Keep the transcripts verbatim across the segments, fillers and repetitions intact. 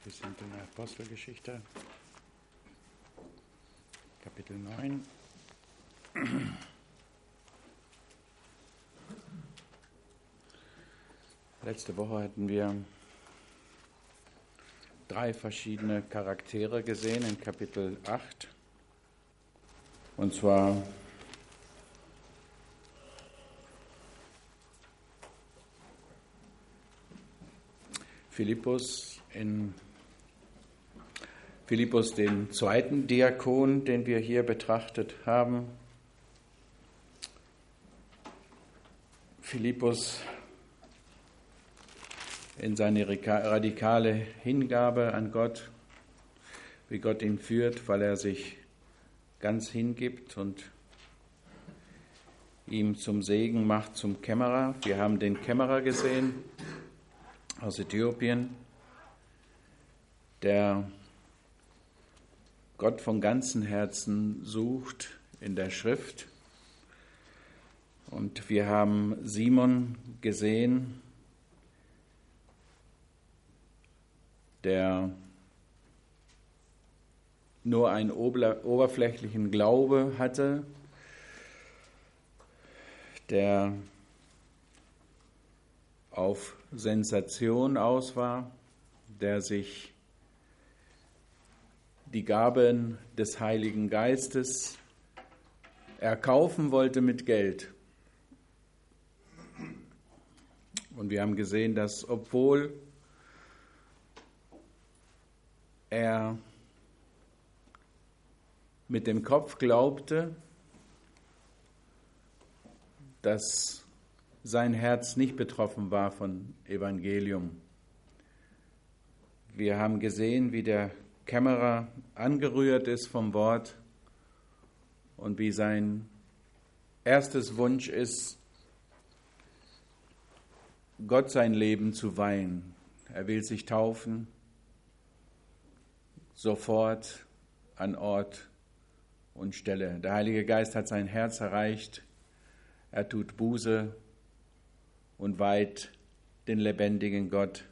Wir sind in der Apostelgeschichte, Kapitel neun. Letzte Woche hatten wir drei verschiedene Charaktere gesehen in Kapitel acht. Und zwar Philippus, in Philippus, den zweiten Diakon, den wir hier betrachtet haben. Philippus in seine radikale Hingabe an Gott, wie Gott ihn führt, weil er sich ganz hingibt und ihm zum Segen macht, zum Kämmerer. Wir haben den Kämmerer gesehen aus Äthiopien, der Gott von ganzem Herzen sucht in der Schrift. Und wir haben Simon gesehen, der nur einen oberflächlichen Glaube hatte, der auf Sensation aus war, der sich die Gaben des Heiligen Geistes erkaufen wollte mit Geld. Und wir haben gesehen, dass obwohl er mit dem Kopf glaubte, dass sein Herz nicht betroffen war von Evangelium. Wir haben gesehen, wie der Kämmerer angerührt ist vom Wort und wie sein erstes Wunsch ist, Gott sein Leben zu weihen. Er will sich taufen, sofort an Ort und Stelle. Der Heilige Geist hat sein Herz erreicht. Er tut Buße und weiht den lebendigen Gott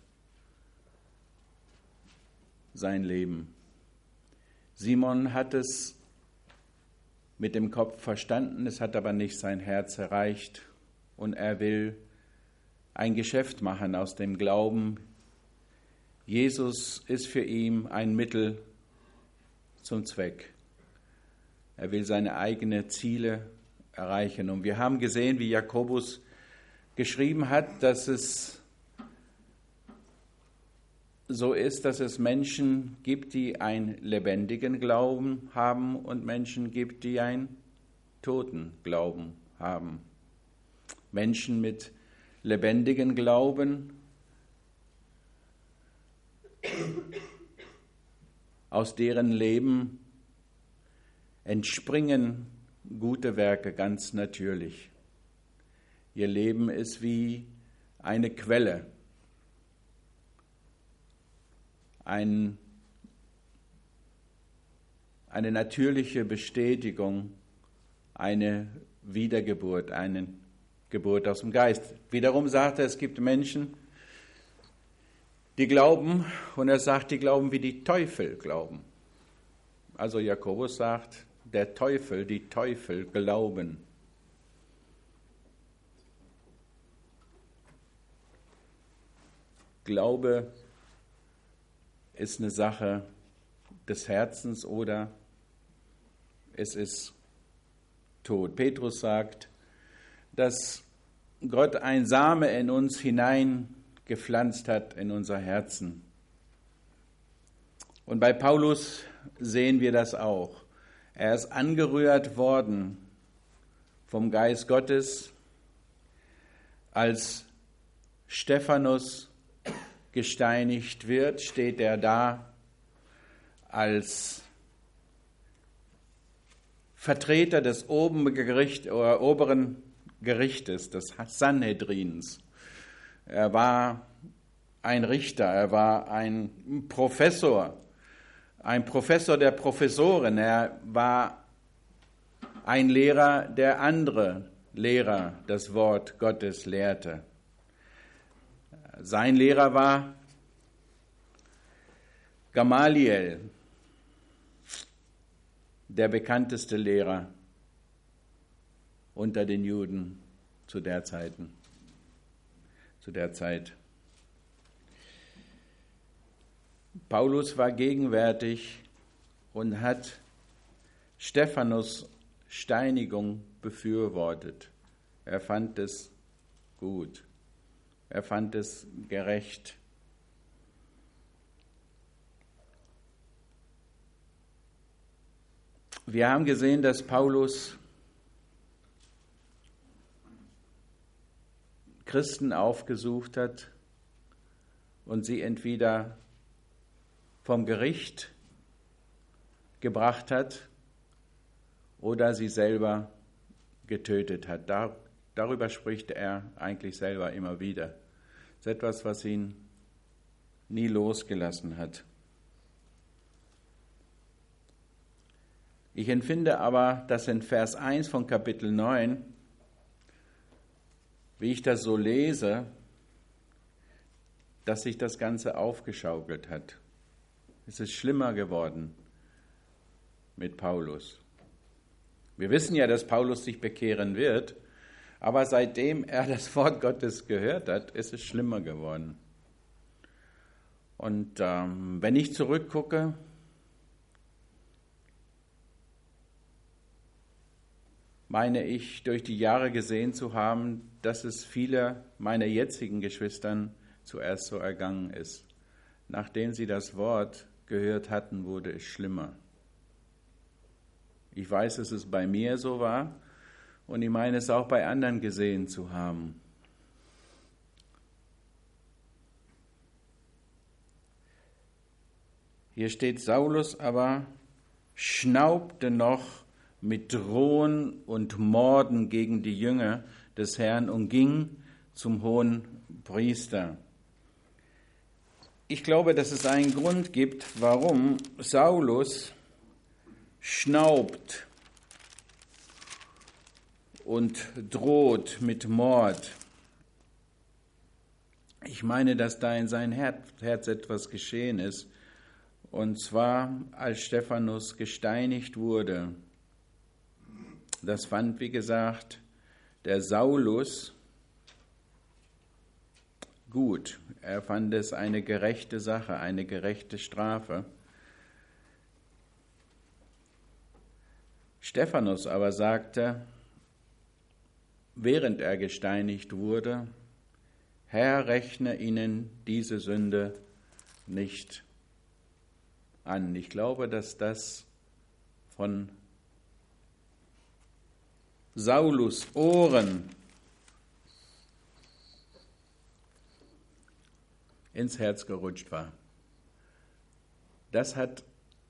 sein Leben. Simon hat es mit dem Kopf verstanden, es hat aber nicht sein Herz erreicht und er will ein Geschäft machen aus dem Glauben. Jesus ist für ihn ein Mittel zum Zweck. Er will seine eigenen Ziele erreichen. Und wir haben gesehen, wie Jakobus geschrieben hat, dass es so ist, dass es Menschen gibt, die einen lebendigen Glauben haben und Menschen gibt, die einen toten Glauben haben. Menschen mit lebendigen Glauben, aus deren Leben entspringen gute Werke ganz natürlich. Ihr Leben ist wie eine Quelle, ein, eine natürliche Bestätigung, eine Wiedergeburt, eine Geburt aus dem Geist. Wiederum sagt er, es gibt Menschen, die glauben, und er sagt, die glauben, wie die Teufel glauben. Also Jakobus sagt, der Teufel, die Teufel glauben. Glaube ist eine Sache des Herzens oder es ist tot. Petrus sagt, dass Gott ein Same in uns hineingepflanzt hat, in unser Herzen. Und bei Paulus sehen wir das auch. Er ist angerührt worden vom Geist Gottes, als Stephanus gesteinigt wird, steht er da als Vertreter des oberen, Gericht, oder oberen Gerichtes, des Sanhedrins. Er war ein Richter, er war ein Professor, ein Professor der Professoren, er war ein Lehrer, der andere Lehrer das Wort Gottes lehrte. Sein Lehrer war Gamaliel, der bekannteste Lehrer unter den Juden zu der Zeiten, zu der Zeit. Paulus war gegenwärtig und hat Stephanus Steinigung befürwortet. Er fand es gut. Er fand es gerecht. Wir haben gesehen, dass Paulus Christen aufgesucht hat und sie entweder vom Gericht gebracht hat oder sie selber getötet hat. Dar, darüber spricht er eigentlich selber immer wieder. Das ist etwas, was ihn nie losgelassen hat. Ich empfinde aber, dass in Vers eins von Kapitel neun, wie ich das so lese, dass sich das Ganze aufgeschaukelt hat. Es ist schlimmer geworden mit Paulus. Wir wissen ja, dass Paulus sich bekehren wird, aber seitdem er das Wort Gottes gehört hat, ist es schlimmer geworden. Und ähm, wenn ich zurückgucke, meine ich, durch die Jahre gesehen zu haben, dass es viele meiner jetzigen Geschwistern zuerst so ergangen ist. Nachdem sie das Wort gehört hatten, wurde es schlimmer. Ich weiß, dass es bei mir so war und ich meine es auch bei anderen gesehen zu haben. Hier steht, Saulus aber schnaubte noch mit Drohen und Morden gegen die Jünger des Herrn und ging zum hohen Priester. Ich glaube, dass es einen Grund gibt, warum Saulus schnaubt und droht mit Mord. Ich meine, dass da in sein Herz etwas geschehen ist, und zwar als Stephanus gesteinigt wurde. Das fand, wie gesagt, der Saulus gut. Er fand es eine gerechte Sache, eine gerechte Strafe. Stephanus aber sagte, während er gesteinigt wurde, Herr, rechne ihnen diese Sünde nicht an. Ich glaube, dass das von Saulus Ohren ins Herz gerutscht war. Das hat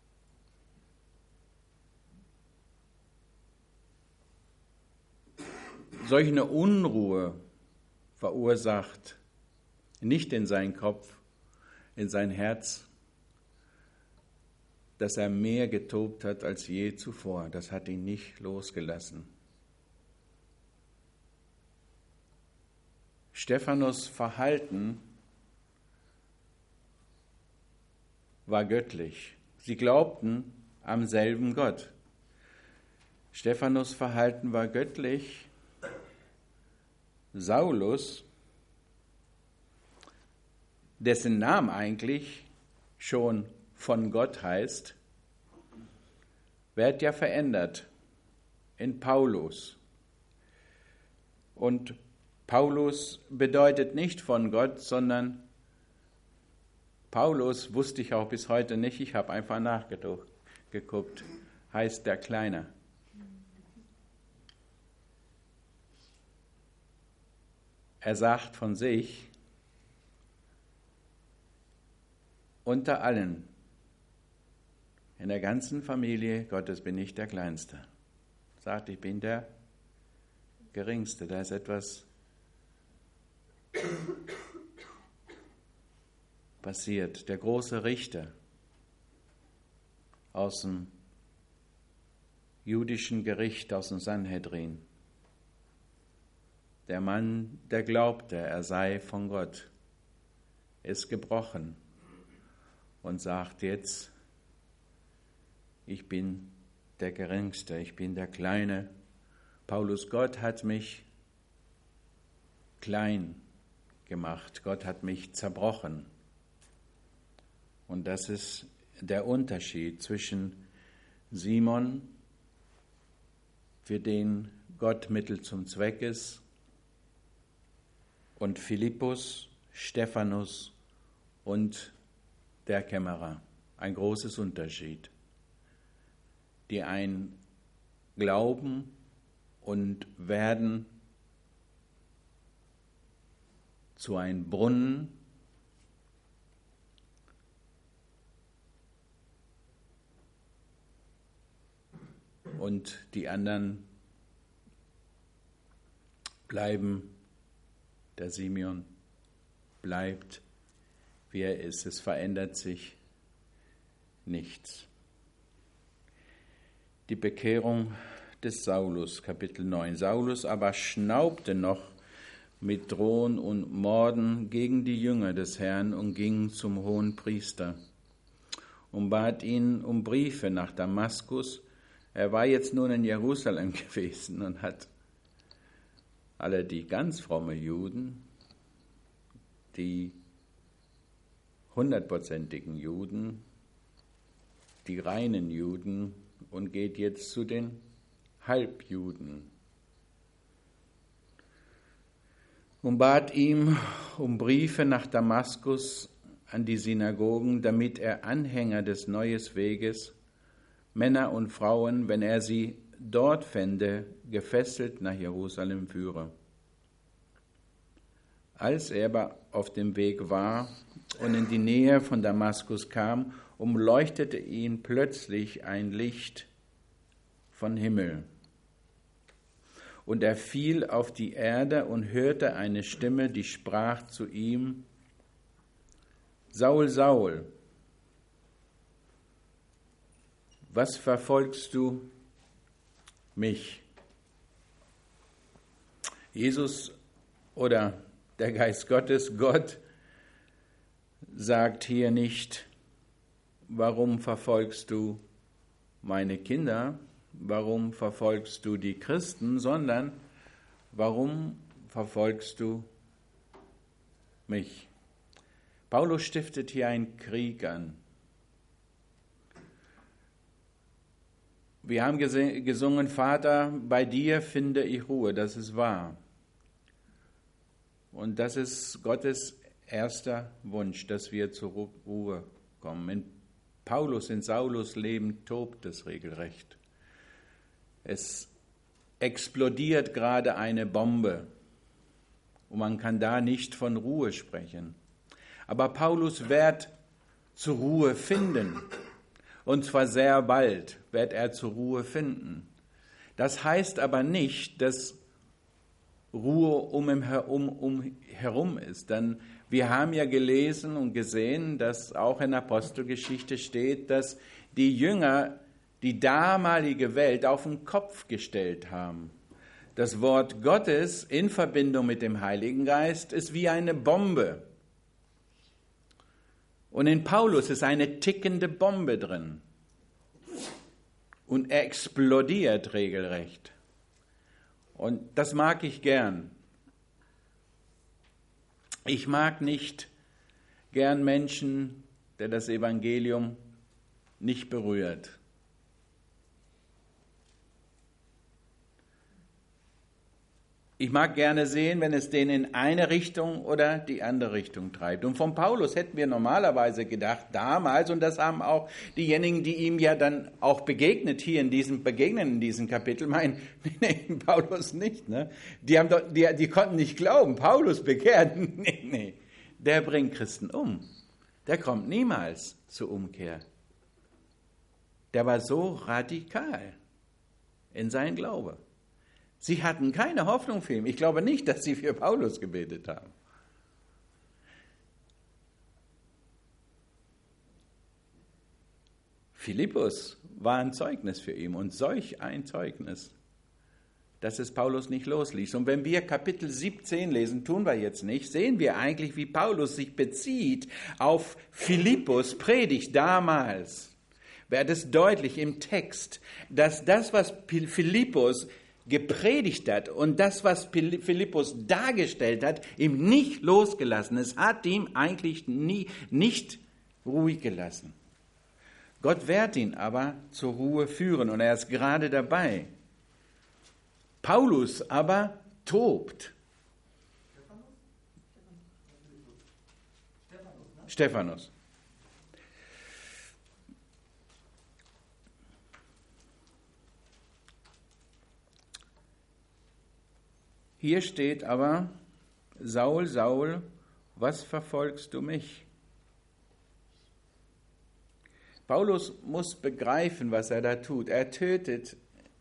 solch eine Unruhe verursacht, nicht in seinen Kopf, in sein Herz, dass er mehr getobt hat als je zuvor. Das hat ihn nicht losgelassen. Stephanus' Verhalten war göttlich. Sie glaubten am selben Gott. Stephanus' Verhalten war göttlich. Saulus, dessen Name eigentlich schon von Gott heißt, wird ja verändert in Paulus. Und Paulus bedeutet nicht von Gott, sondern Paulus, wusste ich auch bis heute nicht, ich habe einfach nachgeguckt, heißt der Kleine. Er sagt von sich, unter allen, in der ganzen Familie Gottes bin ich der Kleinste. Er sagt, ich bin der Geringste. Da ist etwas passiert. Der große Richter aus dem jüdischen Gericht, aus dem Sanhedrin, der Mann, der glaubte, er sei von Gott, ist gebrochen und sagt jetzt, ich bin der Geringste, ich bin der Kleine. Paulus, Gott hat mich klein gemacht, Gott hat mich zerbrochen. Und das ist der Unterschied zwischen Simon, für den Gott Mittel zum Zweck ist, und Philippus, Stephanus und der Kämmerer. Ein großes Unterschied, die ein glauben und werden zu einem Brunnen, und die anderen bleiben, der Simeon bleibt, wie er ist. Es verändert sich nichts. Die Bekehrung des Saulus, Kapitel neun. Saulus aber schnaubte noch mit Drohen und Morden gegen die Jünger des Herrn und ging zum Hohenpriester und bat ihn um Briefe nach Damaskus. Er war jetzt nun in Jerusalem gewesen und hat alle die ganz fromme Juden, die hundertprozentigen Juden, die reinen Juden, und geht jetzt zu den Halbjuden und bat ihm um Briefe nach Damaskus an die Synagogen, damit er Anhänger des neuen Weges, Männer und Frauen, wenn er sie dort fände, gefesselt nach Jerusalem führe. Als er aber auf dem Weg war und in die Nähe von Damaskus kam, umleuchtete ihn plötzlich ein Licht von Himmel. Und er fiel auf die Erde und hörte eine Stimme, die sprach zu ihm: Saul, Saul, was verfolgst du mich? Jesus oder der Geist Gottes, Gott, sagt hier nicht, warum verfolgst du meine Kinder, warum verfolgst du die Christen, sondern warum verfolgst du mich? Paulus stiftet hier einen Krieg an. Wir haben gesungen, Vater, bei dir finde ich Ruhe, das ist wahr. Und das ist Gottes erster Wunsch, dass wir zur Ruhe kommen. In Paulus, in Saulus Leben tobt es regelrecht. Es explodiert gerade eine Bombe und man kann da nicht von Ruhe sprechen. Aber Paulus wird zur Ruhe finden. Und zwar sehr bald wird er zur Ruhe finden. Das heißt aber nicht, dass Ruhe um ihn herum, um herum ist. Denn wir haben ja gelesen und gesehen, dass auch in der Apostelgeschichte steht, dass die Jünger die damalige Welt auf den Kopf gestellt haben. Das Wort Gottes in Verbindung mit dem Heiligen Geist ist wie eine Bombe. Und in Paulus ist eine tickende Bombe drin. Und er explodiert regelrecht. Und das mag ich gern. Ich mag nicht gern Menschen, der das Evangelium nicht berührt. Ich mag gerne sehen, wenn es den in eine Richtung oder die andere Richtung treibt. Und von Paulus hätten wir normalerweise gedacht, damals, und das haben auch diejenigen, die ihm ja dann auch begegnet, hier in diesem Begegnen in diesem Kapitel, meinen, nee, nee, Paulus nicht. Ne? Die, haben doch, die, die konnten nicht glauben, Paulus bekehrt. Nee, nee, der bringt Christen um. Der kommt niemals zur Umkehr. Der war so radikal in seinem Glaube. Sie hatten keine Hoffnung für ihn. Ich glaube nicht, dass sie für Paulus gebetet haben. Philippus war ein Zeugnis für ihn und solch ein Zeugnis dass es Paulus nicht losließ. Und wenn wir Kapitel siebzehn lesen, tun wir jetzt nicht, sehen wir eigentlich, wie Paulus sich bezieht auf Philippus' Predigt damals. Wird es deutlich im Text, dass das, was Philippus gepredigt hat und das, was Philippus dargestellt hat, ihm nicht losgelassen. Es hat ihm eigentlich nie, nicht ruhig gelassen. Gott wird ihn aber zur Ruhe führen und er ist gerade dabei. Paulus aber tobt. Stephanus. Hier steht aber, Saul, Saul, was verfolgst du mich? Paulus muss begreifen, was er da tut. Er tötet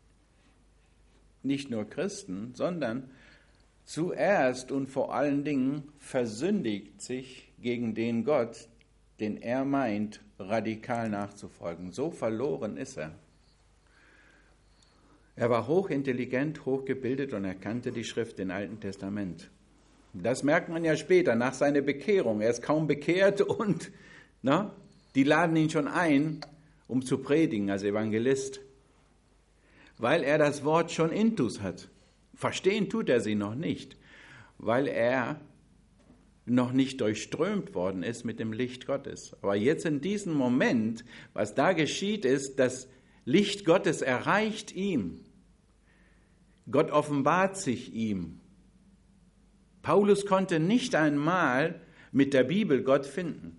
nicht nur Christen, sondern zuerst und vor allen Dingen versündigt sich gegen den Gott, den er meint, radikal nachzufolgen. So verloren ist er. Er war hochintelligent, hochgebildet und er kannte die Schrift im Alten Testament. Das merkt man ja später, nach seiner Bekehrung. Er ist kaum bekehrt und na, die laden ihn schon ein, um zu predigen als Evangelist, weil er das Wort schon intus hat. Verstehen tut er sie noch nicht, weil er noch nicht durchströmt worden ist mit dem Licht Gottes. Aber jetzt in diesem Moment, was da geschieht, ist, das Licht Gottes erreicht ihm. Gott offenbart sich ihm. Paulus konnte nicht einmal mit der Bibel Gott finden.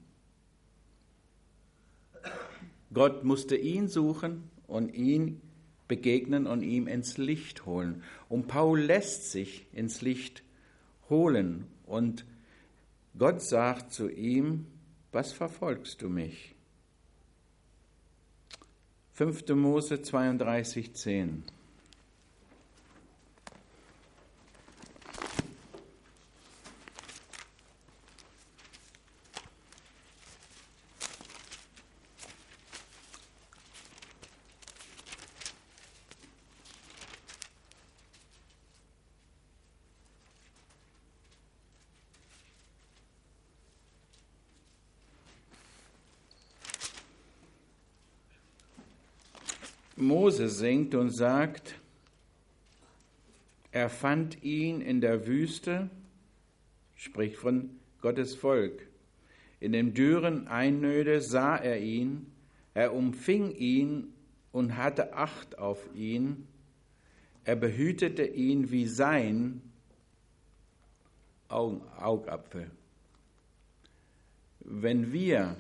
Gott musste ihn suchen und ihn begegnen und ihm ins Licht holen. Und Paul lässt sich ins Licht holen. Und Gott sagt zu ihm, was verfolgst du mich? fünfter Mose zweiunddreißig, zehn. Mose singt und sagt, er fand ihn in der Wüste, spricht von Gottes Volk. In dem dürren Einöde sah er ihn, er umfing ihn und hatte Acht auf ihn. Er behütete ihn wie sein Augen, Augapfel. Wenn wir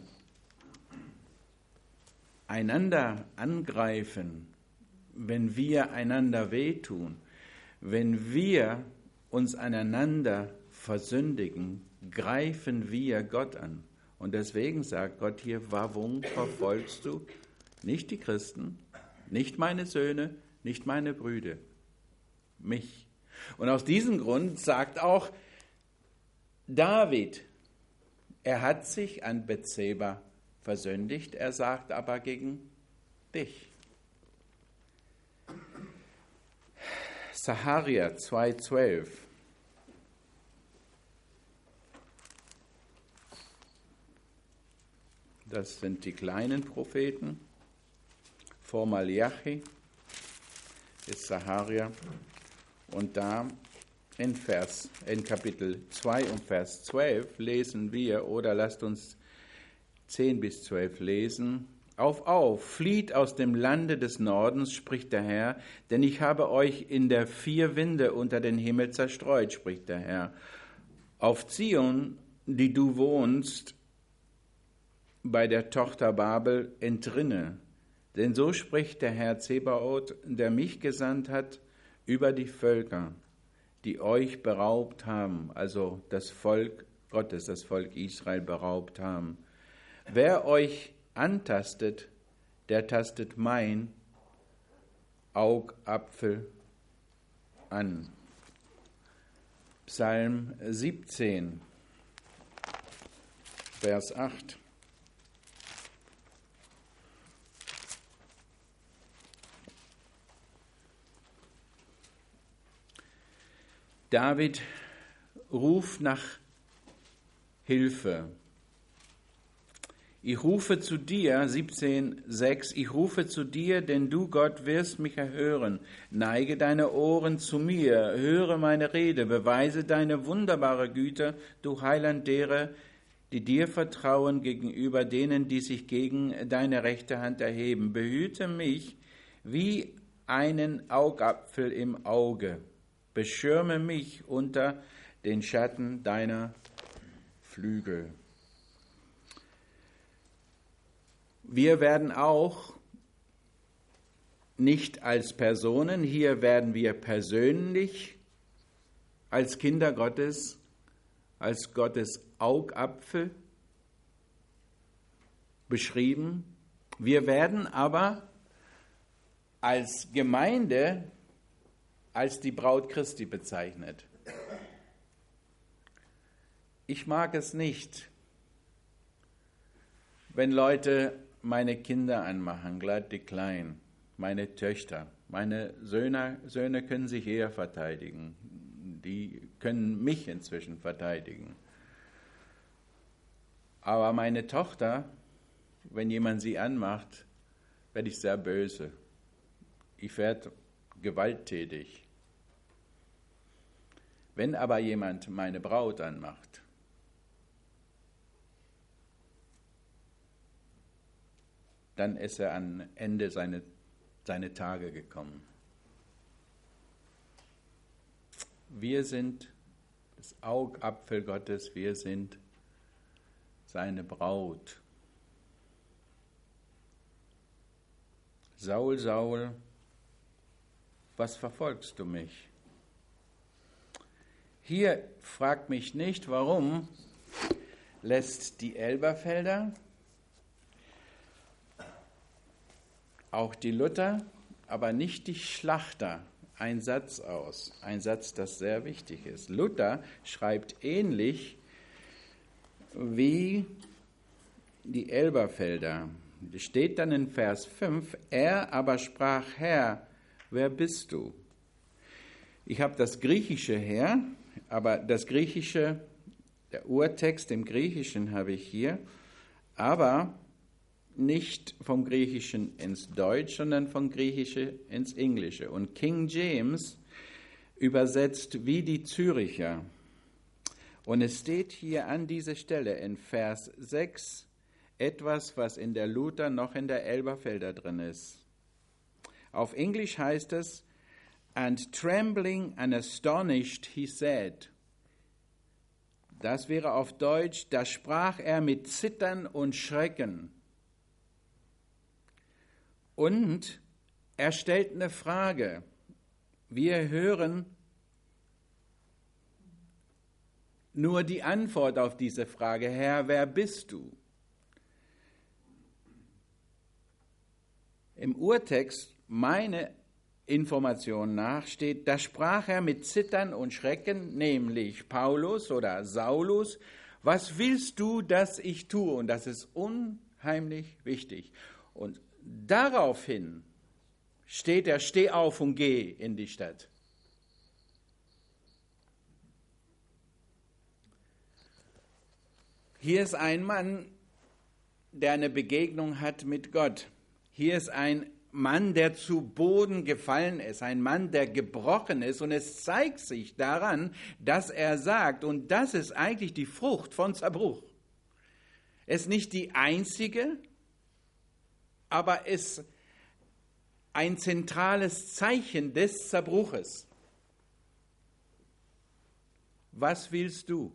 einander angreifen, wenn wir einander wehtun, wenn wir uns aneinander versündigen, greifen wir Gott an. Und deswegen sagt Gott hier, warum verfolgst du nicht die Christen, nicht meine Söhne, nicht meine Brüder, mich? Und aus diesem Grund sagt auch David, er hat sich an Bethseba versündigt, er sagt aber gegen dich. Sacharja zwei, zwölf. Das sind die kleinen Propheten. Vor Malachi ist Sacharja. Und da in, Vers, in Kapitel zwei und Vers zwölf lesen wir, oder lasst uns zehn bis zwölf lesen. Auf, auf, flieht aus dem Lande des Nordens, spricht der Herr, denn ich habe euch in der vier Winde unter den Himmel zerstreut, spricht der Herr. Auf Zion, die du wohnst, bei der Tochter Babel, entrinne. Denn so spricht der Herr Zebaoth, der mich gesandt hat, über die Völker, die euch beraubt haben, also das Volk Gottes, das Volk Israel beraubt haben. Wer euch antastet, der tastet mein Augapfel an. Psalm siebzehn, Vers acht. David ruft nach Hilfe. Ich rufe zu dir, siebzehn sechs, ich rufe zu dir, denn du, Gott, wirst mich erhören. Neige deine Ohren zu mir, höre meine Rede, beweise deine wunderbare Güte, du Heiland derer, die dir vertrauen gegenüber denen, die sich gegen deine rechte Hand erheben. Behüte mich wie einen Augapfel im Auge. Beschirme mich unter den Schatten deiner Flügel. Wir werden auch nicht als Personen, hier werden wir persönlich als Kinder Gottes, als Gottes Augapfel beschrieben. Wir werden aber als Gemeinde als die Braut Christi bezeichnet. Ich mag es nicht, wenn Leute meine Kinder anmachen, gerade die Kleinen, meine Töchter. Meine Söhne, Söhne können sich eher verteidigen. Die können mich inzwischen verteidigen. Aber meine Tochter, wenn jemand sie anmacht, werde ich sehr böse. Ich werde gewalttätig. Wenn aber jemand meine Braut anmacht, dann ist er am Ende seine, seine Tage gekommen. Wir sind das Augapfel Gottes, wir sind seine Braut. Saul, Saul, was verfolgst du mich? Hier fragt mich nicht, warum lässt die Elberfelder, auch die Luther, aber nicht die Schlachter einen Satz aus. Ein Satz, das sehr wichtig ist. Luther schreibt ähnlich wie die Elberfelder. Es steht dann in Vers fünf, er aber sprach, Herr, wer bist du? Ich habe das Griechische her, aber das Griechische, der Urtext im Griechischen habe ich hier, aber nicht vom Griechischen ins Deutsch, sondern vom Griechischen ins Englische. Und King James übersetzt wie die Züricher. Und es steht hier an dieser Stelle in Vers sechs etwas, was in der Luther noch in der Elberfelder drin ist. Auf Englisch heißt es, and trembling and astonished he said. Das wäre auf Deutsch, da sprach er mit Zittern und Schrecken. Und er stellt eine Frage. Wir hören nur die Antwort auf diese Frage, Herr, wer bist du? Im Urtext, meine Information nach, steht, da sprach er mit Zittern und Schrecken, nämlich Paulus oder Saulus, was willst du, dass ich tue? Und das ist unheimlich wichtig. Und daraufhin steht er, steh auf und geh in die Stadt. Hier ist ein Mann, der eine Begegnung hat mit Gott. Hier ist ein Mann, der zu Boden gefallen ist, ein Mann, der gebrochen ist. Und es zeigt sich daran, dass er sagt, und das ist eigentlich die Frucht von Zerbruch. Es ist nicht die einzige, aber es ist ein zentrales Zeichen des Zerbruches. Was willst du?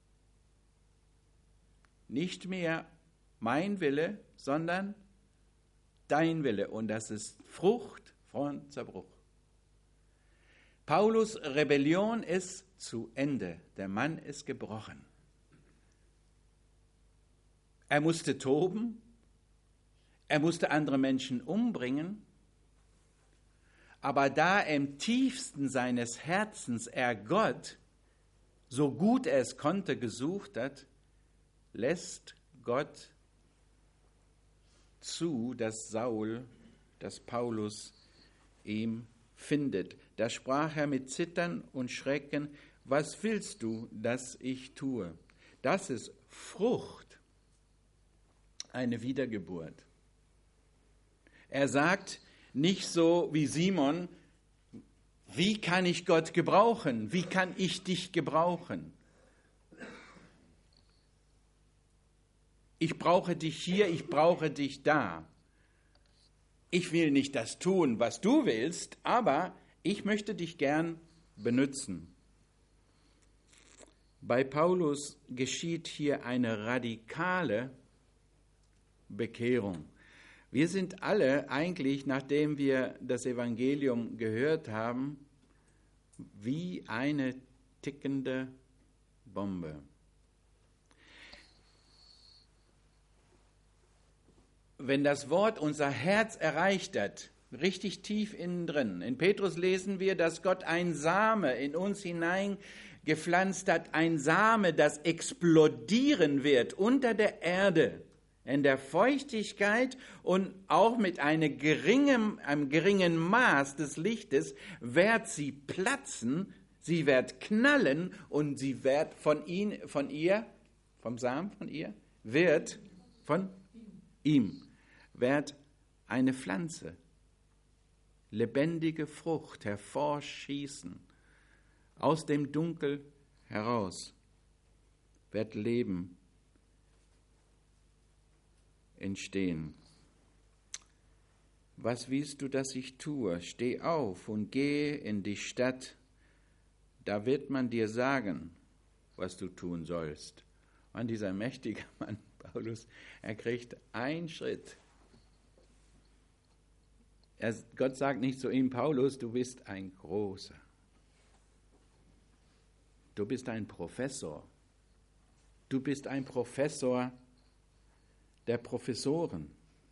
Nicht mehr mein Wille, sondern dein Wille. Und das ist Frucht von Zerbruch. Paulus' Rebellion ist zu Ende. Der Mann ist gebrochen. Er musste toben. Er musste andere Menschen umbringen. Aber da im tiefsten seines Herzens er Gott, so gut er es konnte, gesucht hat, lässt Gott zu, dass Saul, dass Paulus ihm findet. Da sprach er mit Zittern und Schrecken: Was willst du, dass ich tue? Das ist Frucht, eine Wiedergeburt. Er sagt nicht so wie Simon: Wie kann ich Gott gebrauchen? Wie kann ich dich gebrauchen? Ich brauche dich hier, ich brauche dich da. Ich will nicht das tun, was du willst, aber ich möchte dich gern benutzen. Bei Paulus geschieht hier eine radikale Bekehrung. Wir sind alle eigentlich, nachdem wir das Evangelium gehört haben, wie eine tickende Bombe. Wenn das Wort unser Herz erreicht hat, richtig tief innen drin. In Petrus lesen wir, dass Gott ein Same in uns hineingepflanzt hat, ein Same, das explodieren wird unter der Erde, in der Feuchtigkeit und auch mit einem geringen, einem geringen Maß des Lichtes wird sie platzen, sie wird knallen und sie wird von, ihn, von ihr, vom Samen von ihr, wird von ihm, wird eine Pflanze, lebendige Frucht hervorschießen. Aus dem Dunkel heraus wird Leben entstehen. Was willst du, dass ich tue? Steh auf und geh in die Stadt. Da wird man dir sagen, was du tun sollst. Und dieser mächtige Mann, Paulus, er kriegt einen Schritt. Er, Gott sagt nicht zu ihm: Paulus, du bist ein Großer. Du bist ein Professor. Du bist ein Professor der Professoren.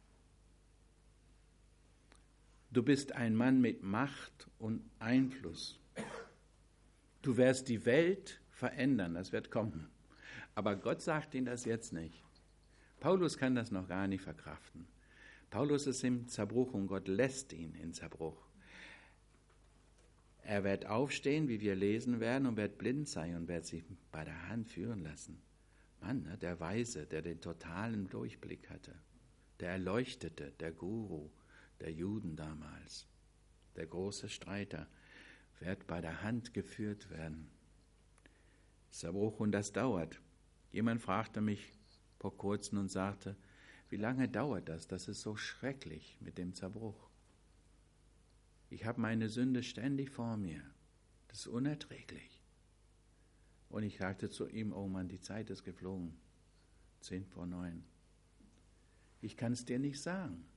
Du bist ein Mann mit Macht und Einfluss. Du wirst die Welt verändern, das wird kommen. Aber Gott sagt ihm das jetzt nicht. Paulus kann das noch gar nicht verkraften. Paulus ist im Zerbruch und Gott lässt ihn in Zerbruch. Er wird aufstehen, wie wir lesen werden, und wird blind sein und wird sich bei der Hand führen lassen. Mann, der Weise, der den totalen Durchblick hatte, der Erleuchtete, der Guru der Juden damals, der große Streiter, wird bei der Hand geführt werden. Zerbruch, und das dauert. Jemand fragte mich vor kurzem und sagte: Wie lange dauert das? Das ist so schrecklich mit dem Zerbruch. Ich habe meine Sünde ständig vor mir. Das ist unerträglich. Und ich sagte zu ihm: Oh Mann, die Zeit ist geflogen. Zehn vor neun. Ich kann es dir nicht sagen.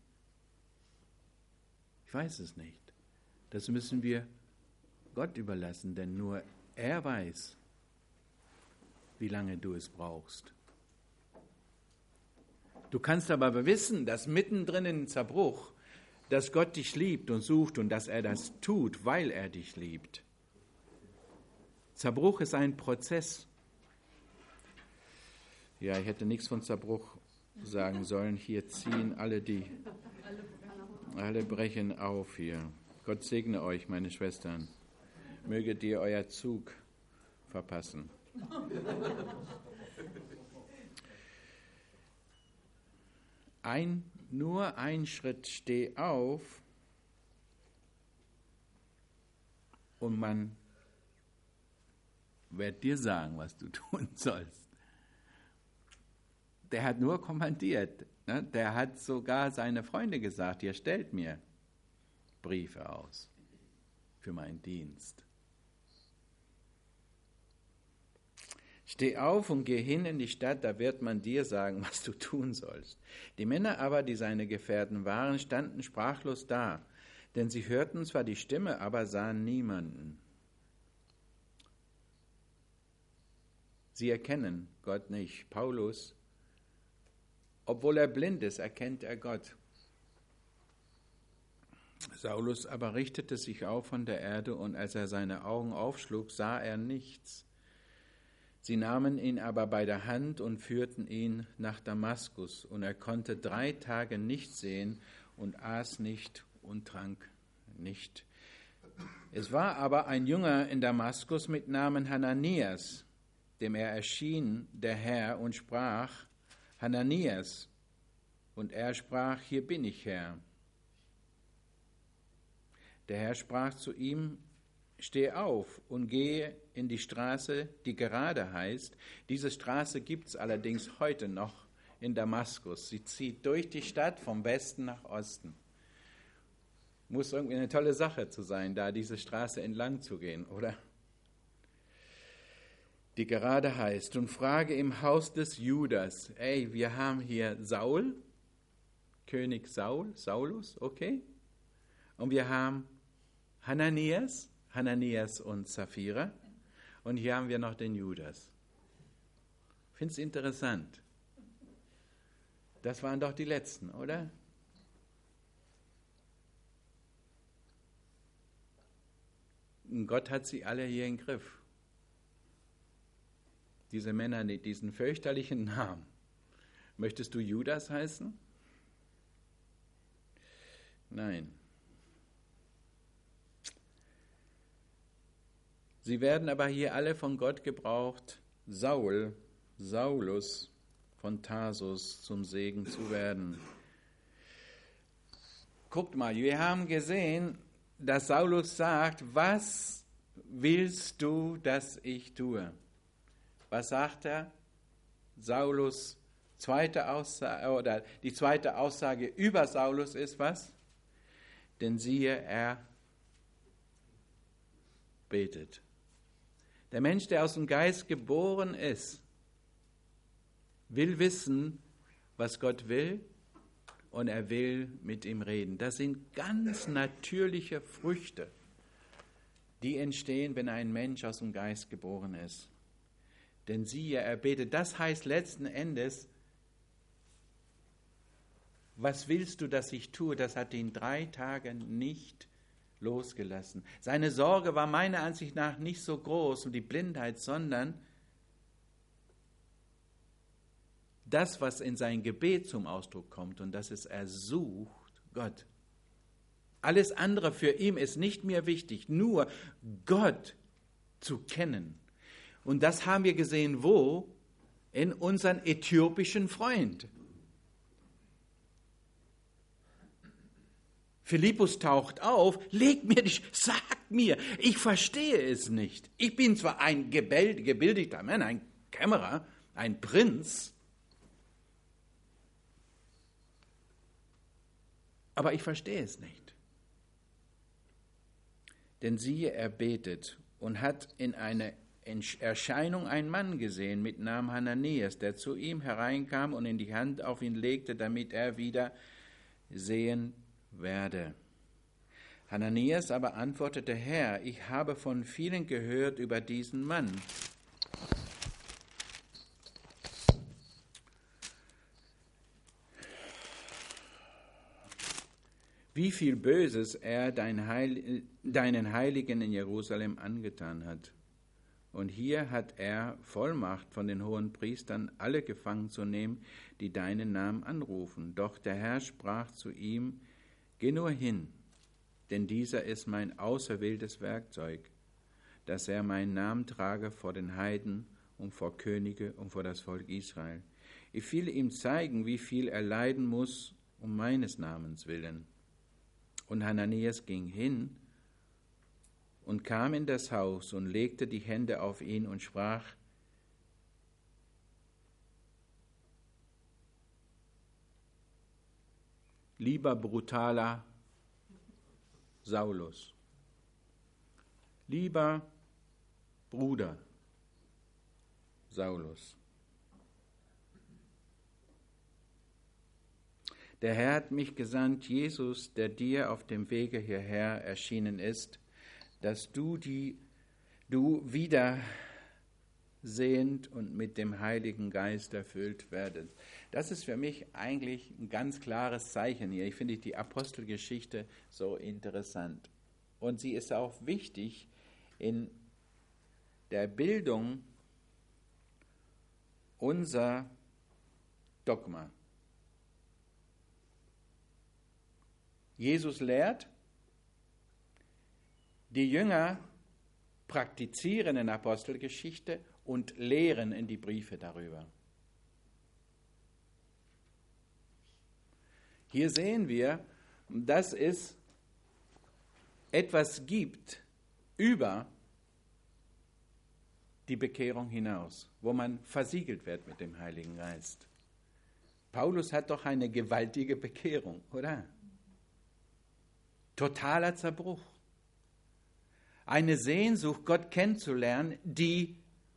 Ich weiß es nicht. Das müssen wir Gott überlassen, denn nur er weiß, wie lange du es brauchst. Du kannst aber wissen, dass mittendrin im Zerbruch, dass Gott dich liebt und sucht und dass er das tut, weil er dich liebt. Zerbruch ist ein Prozess. Ja, ich hätte nichts von Zerbruch sagen sollen. Hier ziehen alle die, alle brechen auf hier. Gott segne euch, meine Schwestern. Möget ihr euer Zug verpassen. Ein, nur ein Schritt, steh auf und man wird dir sagen, was du tun sollst. Der hat nur kommandiert, ne? Der hat sogar seine Freunde gesagt: Ihr stellt mir Briefe aus für meinen Dienst. Steh auf und geh hin in die Stadt, da wird man dir sagen, was du tun sollst. Die Männer aber, die seine Gefährten waren, standen sprachlos da, denn sie hörten zwar die Stimme, aber sahen niemanden. Sie erkennen Gott nicht. Paulus, obwohl er blind ist, erkennt er Gott. Saulus aber richtete sich auf von der Erde, und als er seine Augen aufschlug, sah er nichts. Sie nahmen ihn aber bei der Hand und führten ihn nach Damaskus, und er konnte drei Tage nicht sehen und aß nicht und trank nicht. Es war aber ein Jünger in Damaskus mit Namen Hananias, dem er erschien, der Herr, und sprach, Hananias. Und er sprach, hier bin ich, Herr. Der Herr sprach zu ihm, steh auf und gehe in die Straße, die gerade heißt. Diese Straße gibt es allerdings heute noch in Damaskus. Sie zieht durch die Stadt vom Westen nach Osten. Muss irgendwie eine tolle Sache zu sein, da diese Straße entlang zu gehen, oder? Die gerade heißt, und frage im Haus des Judas, ey, wir haben hier Saul, König Saul, Saulus, okay? Und wir haben Hananias, Hananias und Sapphira, und hier haben wir noch den Judas. Find's interessant. Das waren doch die letzten, oder? Und Gott hat sie alle hier im Griff. Diese Männer mit diesen fürchterlichen Namen. Möchtest du Judas heißen? Nein. Sie werden aber hier alle von Gott gebraucht, Saul, Saulus von Tarsus zum Segen zu werden. Guckt mal, wir haben gesehen, dass Saulus sagt, was willst du, dass ich tue? Was sagt er? Saulus zweite Aussage, oder die zweite Aussage über Saulus ist was? Denn siehe, er betet. Der Mensch, der aus dem Geist geboren ist, will wissen, was Gott will, und er will mit ihm reden. Das sind ganz natürliche Früchte, die entstehen, wenn ein Mensch aus dem Geist geboren ist. Denn siehe, er betet. Das heißt letzten Endes, was willst du, dass ich tue? Das hat ihn drei Tage nicht losgelassen. Seine Sorge war meiner Ansicht nach nicht so groß um die Blindheit, sondern das, was in sein Gebet zum Ausdruck kommt, und das ist, er sucht Gott. Alles andere für ihn ist nicht mehr wichtig, nur Gott zu kennen. Und das haben wir gesehen, wo? In unseren äthiopischen Freund. Philippus taucht auf, leg mir dich, sag mir, ich verstehe es nicht. Ich bin zwar ein gebildeter Mann, ein Kämmerer, ein Prinz, aber ich verstehe es nicht. Denn siehe, er betet und hat in einer Erscheinung einen Mann gesehen mit Namen Hananias, der zu ihm hereinkam und in die Hand auf ihn legte, damit er wieder sehen werde. Hananias aber antwortete, Herr, ich habe von vielen gehört über diesen Mann. Wie viel Böses er dein Heil, deinen Heiligen in Jerusalem angetan hat. Und hier hat er Vollmacht von den hohen Priestern, alle gefangen zu nehmen, die deinen Namen anrufen. Doch der Herr sprach zu ihm, geh nur hin, denn dieser ist mein auserwähltes Werkzeug, dass er meinen Namen trage vor den Heiden und vor Könige und vor das Volk Israel. Ich will ihm zeigen, wie viel er leiden muss um meines Namens willen. Und Hananias ging hin und kam in das Haus und legte die Hände auf ihn und sprach, lieber brutaler Saulus, lieber Bruder Saulus, der Herr hat mich gesandt, Jesus, der dir auf dem Wege hierher erschienen ist, dass du die du wieder sehend und mit dem Heiligen Geist erfüllt werdest. Das ist für mich eigentlich ein ganz klares Zeichen hier. Ich finde die Apostelgeschichte so interessant. Und sie ist auch wichtig in der Bildung unser Dogma. Jesus lehrt, Die Jünger praktizieren in Apostelgeschichte und lehren in die Briefe darüber. Hier sehen wir, dass es etwas gibt über die Bekehrung hinaus, wo man versiegelt wird mit dem Heiligen Geist. Paulus hat doch eine gewaltige Bekehrung, oder? Totaler Zerbruch. Eine Sehnsucht, Gott kennenzulernen, die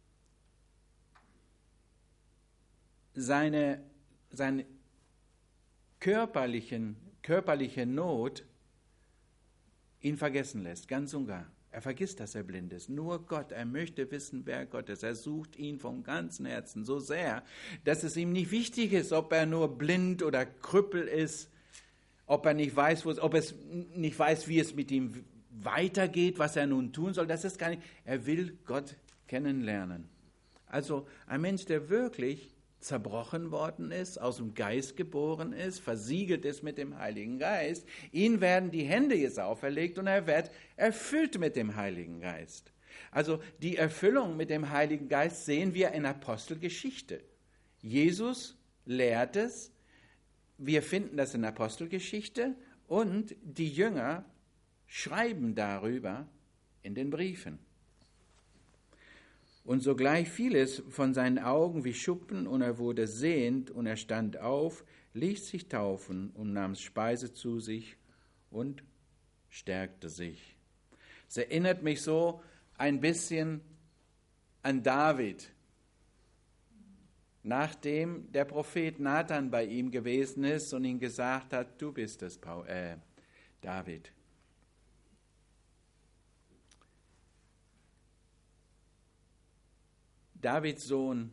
seine, seine körperlichen, körperliche Not ihn vergessen lässt, ganz und gar. Er vergisst, dass er blind ist. Nur Gott, er möchte wissen, wer Gott ist. Er sucht ihn vom ganzen Herzen so sehr, dass es ihm nicht wichtig ist, ob er nur blind oder Krüppel ist, ob er nicht weiß, wo es, ob es nicht weiß, wie es mit ihm weitergeht, was er nun tun soll. Das ist gar nicht. Er will Gott kennenlernen. Also ein Mensch, der wirklich zerbrochen worden ist, aus dem Geist geboren ist, versiegelt ist mit dem Heiligen Geist. Ihm werden die Hände jetzt auferlegt und er wird erfüllt mit dem Heiligen Geist. Also die Erfüllung mit dem Heiligen Geist sehen wir in Apostelgeschichte. Jesus lehrt es, wir finden das in Apostelgeschichte und die Jünger schreiben darüber in den Briefen. Und sogleich fiel es von seinen Augen wie Schuppen, und er wurde sehend, und er stand auf, ließ sich taufen und nahm Speise zu sich und stärkte sich. Es erinnert mich so ein bisschen an David, nachdem der Prophet Nathan bei ihm gewesen ist und ihm gesagt hat, du bist es, Paul, äh, David. Davids Sohn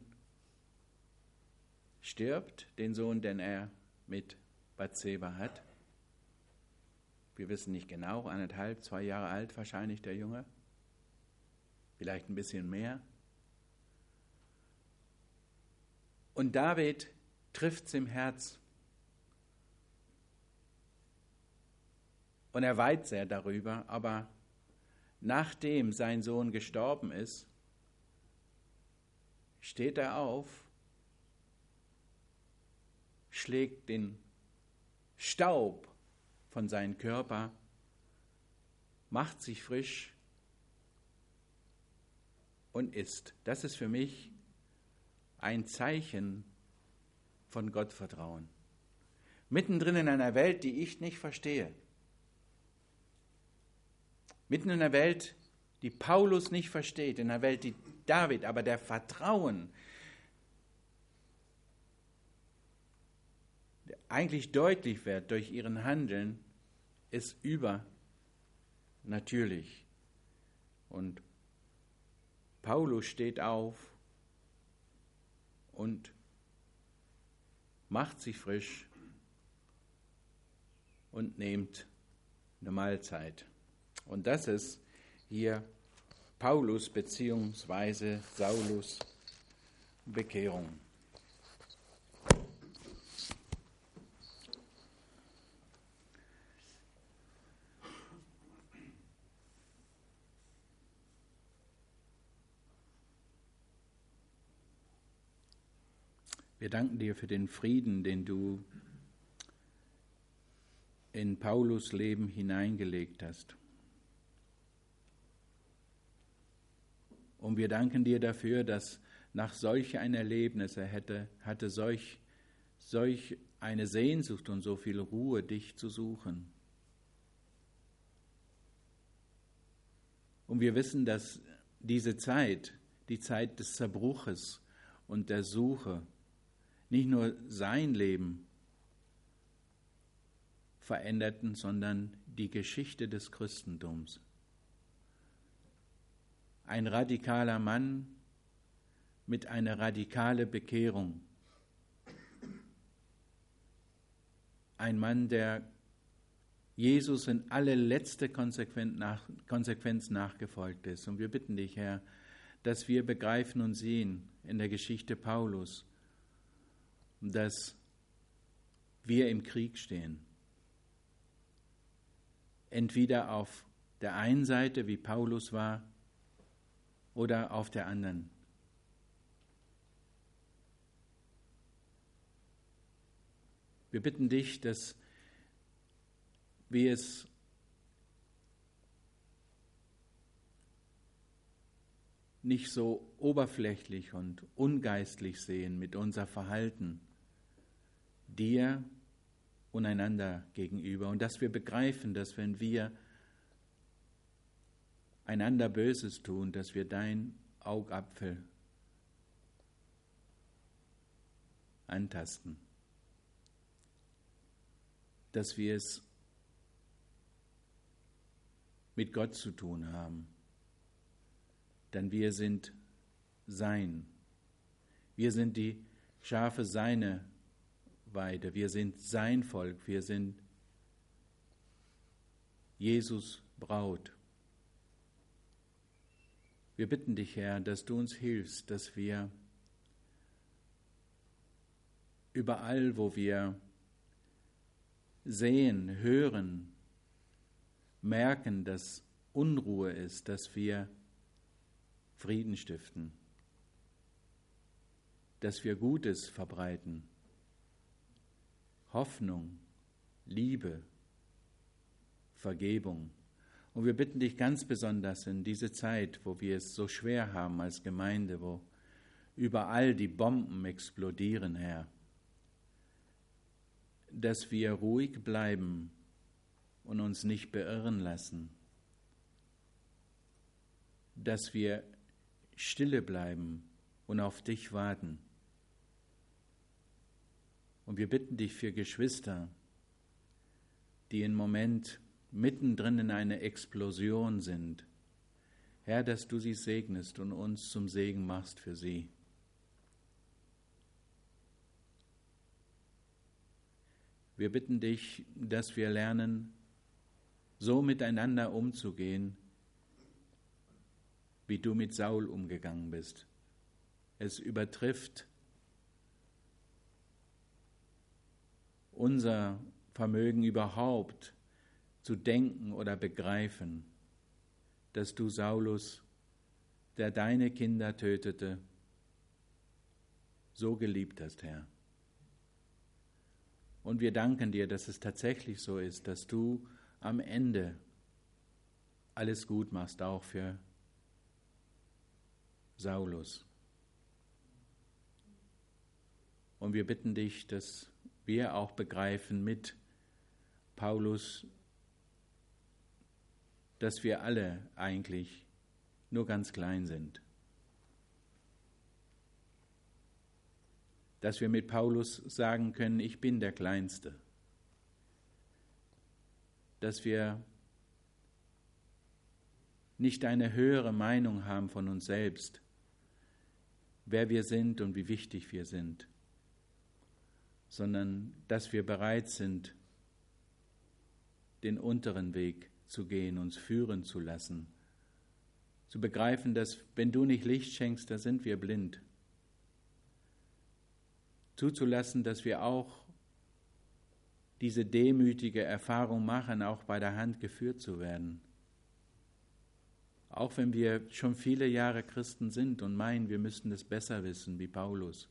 stirbt, den Sohn, den er mit Bathseba hat. Wir wissen nicht genau, anderthalb, zwei Jahre alt wahrscheinlich der Junge, vielleicht ein bisschen mehr. Und David trifft es im Herz. Und er weint sehr darüber, aber nachdem sein Sohn gestorben ist, steht er auf, schlägt den Staub von seinem Körper, macht sich frisch und isst. Das ist für mich ein Zeichen von Gottvertrauen. Mittendrin in einer Welt, die ich nicht verstehe. Mitten in einer Welt, die Paulus nicht versteht, in einer Welt, die David, aber der Vertrauen, der eigentlich deutlich wird durch ihren Handeln, ist übernatürlich. Und Paulus steht auf und macht sich frisch und nimmt eine Mahlzeit. Und das ist hier Paulus bzw. Saulus Bekehrung. Wir danken dir für den Frieden, den du in Paulus Leben hineingelegt hast. Und wir danken dir dafür, dass nach solch ein Erlebnis er hätte, hatte solch, solch eine Sehnsucht und so viel Ruhe, dich zu suchen. Und wir wissen, dass diese Zeit, die Zeit des Zerbruches und der Suche, nicht nur sein Leben veränderten, sondern die Geschichte des Christentums. Ein radikaler Mann mit einer radikalen Bekehrung. Ein Mann, der Jesus in allerletzter Konsequenz nachgefolgt ist. Und wir bitten dich, Herr, dass wir begreifen und sehen in der Geschichte Paulus, dass wir im Krieg stehen. Entweder auf der einen Seite, wie Paulus war, oder auf der anderen. Wir bitten dich, dass wir es nicht so oberflächlich und ungeistlich sehen mit unser Verhalten dir und einander gegenüber und dass wir begreifen, dass wenn wir einander Böses tun, dass wir dein Augapfel antasten, dass wir es mit Gott zu tun haben. Denn wir sind sein. Wir sind die Schafe seine Weide. Wir sind sein Volk. Wir sind Jesus Braut. Wir bitten dich, Herr, dass du uns hilfst, dass wir überall, wo wir sehen, hören, merken, dass Unruhe ist, dass wir Frieden stiften, dass wir Gutes verbreiten, Hoffnung, Liebe, Vergebung. Und wir bitten dich ganz besonders in diese Zeit, wo wir es so schwer haben als Gemeinde, wo überall die Bomben explodieren, Herr, dass wir ruhig bleiben und uns nicht beirren lassen, dass wir stille bleiben und auf dich warten. Und wir bitten dich für Geschwister, die im Moment mittendrin in einer Explosion sind, Herr, dass du sie segnest und uns zum Segen machst für sie. Wir bitten dich, dass wir lernen, so miteinander umzugehen, wie du mit Saul umgegangen bist. Es übertrifft unser Vermögen überhaupt zu denken oder begreifen, dass du Saulus, der deine Kinder tötete, so geliebt hast, Herr. Und wir danken dir, dass es tatsächlich so ist, dass du am Ende alles gut machst, auch für Saulus. Und wir bitten dich, dass wir auch begreifen mit Paulus, dass wir alle eigentlich nur ganz klein sind. Dass wir mit Paulus sagen können, ich bin der Kleinste. Dass wir nicht eine höhere Meinung haben von uns selbst, wer wir sind und wie wichtig wir sind, sondern dass wir bereit sind, den unteren Weg zu gehen, uns führen zu lassen, zu begreifen, dass wenn du nicht Licht schenkst, da sind wir blind. Zuzulassen, dass wir auch diese demütige Erfahrung machen, auch bei der Hand geführt zu werden. Auch wenn wir schon viele Jahre Christen sind und meinen, wir müssten es besser wissen, wie Paulus.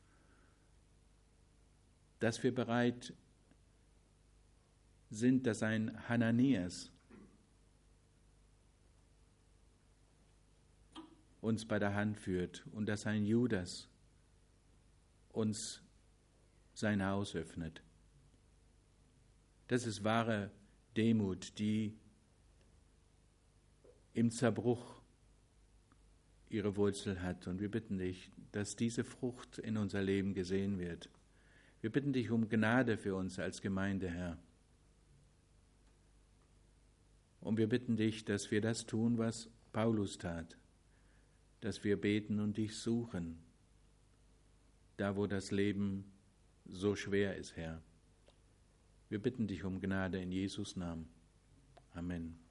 Dass wir bereit sind, dass ein Hananias uns bei der Hand führt und dass ein Judas uns sein Haus öffnet. Das ist wahre Demut, die im Zerbruch ihre Wurzel hat. Und wir bitten dich, dass diese Frucht in unser Leben gesehen wird. Wir bitten dich um Gnade für uns als Gemeinde, Herr. Und wir bitten dich, dass wir das tun, was Paulus tat, dass wir beten und dich suchen, da wo das Leben so schwer ist, Herr. Wir bitten dich um Gnade in Jesus' Namen. Amen.